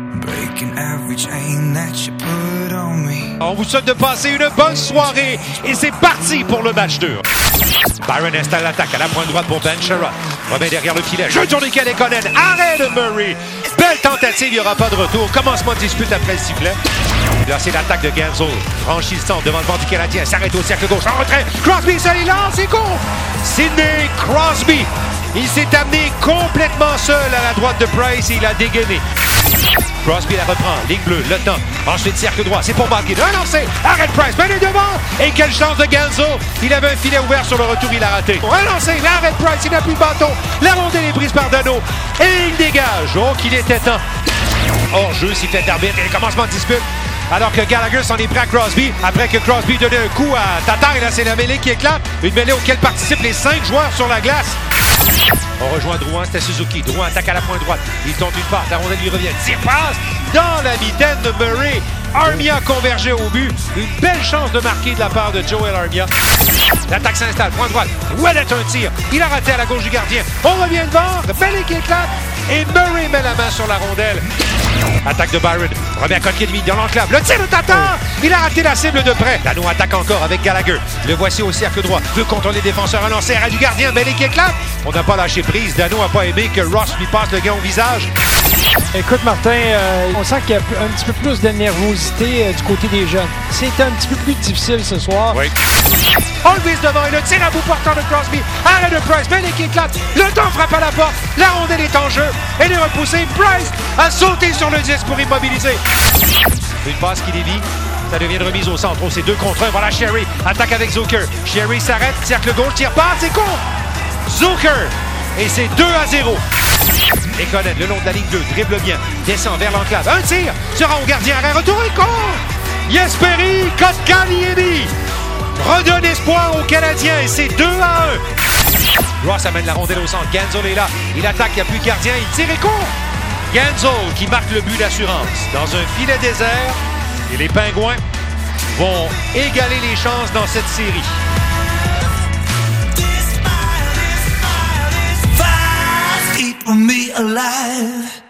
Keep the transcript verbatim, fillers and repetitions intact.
On vous souhaite de passer une bonne soirée et c'est parti pour le match deux. Byron installe l'attaque à la pointe droite pour Ben Sherrod. Remet derrière le filet. Jeu de tourniquet et Conan. Arrêt de Murray. Belle tentative, il n'y aura pas de retour. Commencement de dispute après le sifflet. Là, c'est l'attaque de Genzel. Franchit le centre devant le banc du Canadien. S'arrête au cercle gauche. En retrait. Crosby, seul, il lance, c'est court. Sidney Crosby. Il s'est amené complètement seul à la droite de Price et il a dégainé. Crosby la reprend, ligne bleue, le temps. Ensuite, cercle droit, c'est pour Malkin. Un lancé, arrête Price, ben est devant. Et quelle chance de Genzel. Il avait un filet ouvert sur le retour, il a raté. Un lancé, arrête Price, il n'a plus le bâton. La rondelle est prise par Dano. Et il dégage. Oh, qu'il était temps. Hors jeu, sifflet d'arbitre et le commencement de dispute. Alors que Gallagher s'en est pris à Crosby. Après que Crosby donnait un coup à Tatar, et là, c'est la mêlée qui éclate. Une mêlée auquel participent les cinq joueurs sur la glace. On rejoint Drouin, c'était Suzuki. Drouin attaque à la pointe droite. Il tente une passe, la rondelle lui revient. Tire passe dans la mitaine de Murray. Armia convergeait au but. Une belle chance de marquer de la part de Joel Armia. L'attaque s'installe, pointe droite. Ouellet un tir. Il a raté à la gauche du gardien. On revient devant. Belle qui éclate. Et Murray met la main sur la rondelle. Attaque de Byron. Remet à Kotkaniemi dans l'enclave. Le tir de Tatar. Il a raté la cible de près. Dano attaque encore avec Gallagher. Le voici au cercle droit. Veut contrôler les défenseurs. Un lancer à du gardien. Belle qui éclate. On n'a pas lâché prise. Dano n'a pas aimé que Ross lui passe le gant au visage. Écoute, Martin, euh, on sent qu'il y a un petit peu plus de nervosité euh, du côté des jeunes. C'est un petit peu plus difficile ce soir. Oui. On le vise devant et le tir à bout portant de Crosby. Arrêt de Price, Belle qui éclate. Le temps frappe à la porte. La rondelle est en jeu. Elle est repoussée. Price a sauté sur le disque pour immobiliser. Une passe qui dévie. Ça devient une remise au centre. Oh, c'est deux contre un. Voilà Sherry. Attaque avec Zucker. Sherry s'arrête. Cercle gauche. Tire passe. C'est con. Zucker. Et c'est deux à zéro. Et Conan, le long de la ligne deux, dribble bien, descend vers l'enclave. Un tir, se rend au gardien, arrêt, retour et court! Jesperi Kotkaniemi redonne espoir aux Canadiens et c'est deux à un. Ross amène la rondelle au centre, Genzel est là, il attaque, il n'y a plus de gardien, il tire et court! Genzel qui marque le but d'assurance dans un filet désert et les Pingouins vont égaler les chances dans cette série. Me alive.